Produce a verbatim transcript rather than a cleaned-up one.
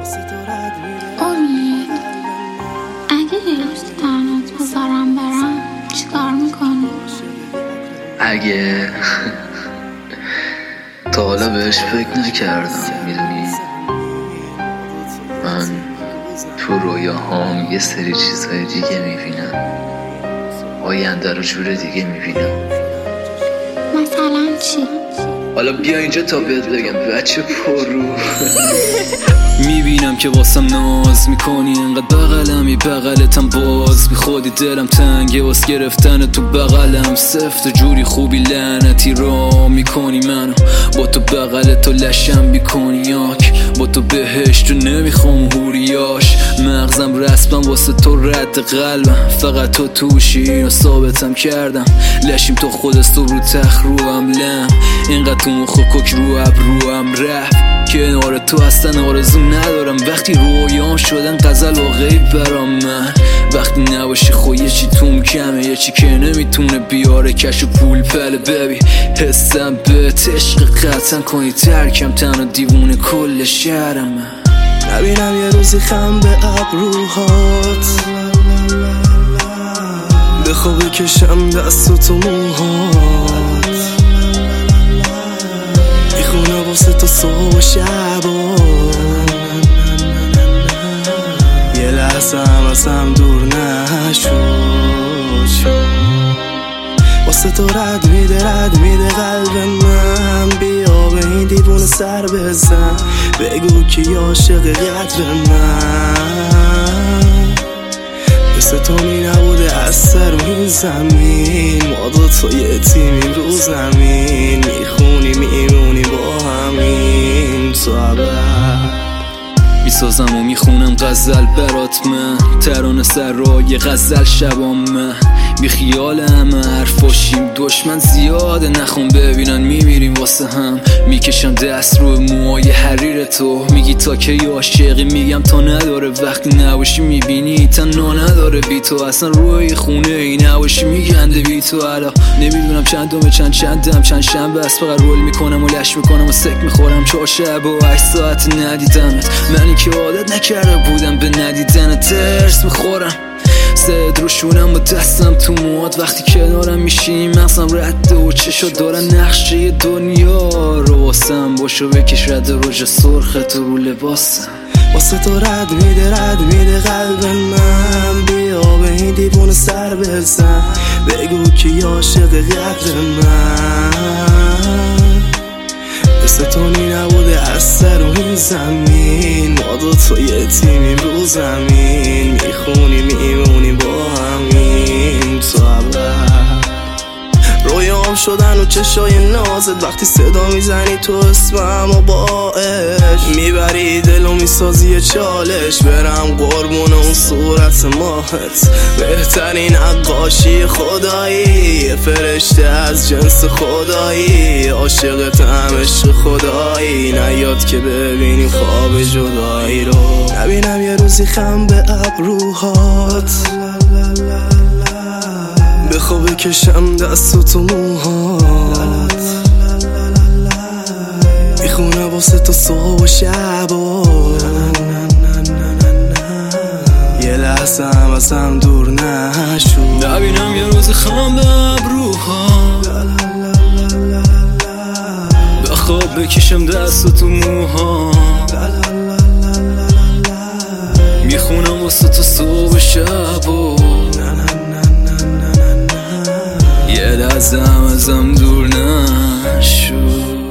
امید، اگه یه روز تنهات بذارم برم چیکار میکنی؟ اگه تا حالا بهش فکر نکردم، میدونی من تو رویاهام یه سری چیزهای دیگه میبینم، آینده رو جور دیگه میبینم. مثلا چی؟ حالا بیا اینجا تا بهت بگم بچه پررو. میبینم که واسم ناز میکنی، انقدر بغلمی بغلتم باز بی خودی دلم تنگه واس گرفتن تو بغلم سفت جوری خوبی لعنتی را میکنی منو با تو بغلت و لشم بیکنی یاک با تو بهشت و نمیخوام هوریاش مغزم رسمم واسه تو رد قلبم فقط تو توشی و ثابتم کردم لشیم تو خودست و رو تخ روم لم اینقدر تو مخ کوک رو ابروم رفت کنار تو هستن آرزو ندارم وقتی رویام شدن غزل و غیب برام من وقتی نباشی خو یه چی توم کمه یه چی که نمیتونه بیاره کش و پول پله ببی حسم به عشق قطعا کنی ترکم تنها دیوونه کل شهرم من نبینم یه روزی خم به ابروهات بخواب بکشم دست و تو موهات میخونه واسه تو صبح و شبا یه لحظه هم ازم دور نشد واسه تو رد میده رد میده قلب من بیا به این دیوونه سر بزن بگو کی عاشق قدر من مثل تو می نبوده از سر این زمین ما دوتا یه تیمیم رو زمین میخونی میمونی با همین تو ابد میسازم و میخونم غزل برات من ترانه سر رای غزل شبام من بی خیال همه حرفاشیم دشمن زیاده نخون ببینن میمیریم واسه هم میکشم دست رو موهای حریر تو میگی تا که عاشقی میگم تا نداره وقتی نباشی میبینی تنها نداره بی تو اصلا روی خونه ای نباشی میگنده بی تو حالا نمیدونم چند دومه چند چندم چند شنبه است فقط رول میکنم و لش میکنم و سک میخورم چهار شب و هشت ساعت ندیدمت منی که عادت نکرده بودم به ندیدن ترس میخورم صد روشونم با دستم تو موات وقتی کنارم میشینی مغزم رده و چشا دارن نقشه دنیا رو واسم باشو بکش رد روژ سرخت رو لباسم واسه تو رد میده رد میده قلب من بیا به این دیوونه سر بزن بگو کی عاشق قدر من مثل تو نی نبوده از سر و این زمین ما دوتا یه تیمیم رو زمین میخونی میمونی با همین تو ابد رویام شدن و چشای نازت وقتی صدا میزنی تو اسمم و باش میبری دل و میسازی چالش برم قربون اون صورت ماهت بهترین نقاشی خدایی فرشته از جنس خدایی عاشقتم عشق خدایی نیاد که ببینی خواب جدایی رو نبینم یه روزی خم به ابروهات بخواب بکشم دست و تو موهات میخونه واسه تو صبح و شبا یه لحظه هم ازم دور نشد نبینم یه روز خم به ابروهات بخواب بکشم دست و تو موهات میخونم واسه تو صبح و شبا یه لحظه هم ازم دور نشد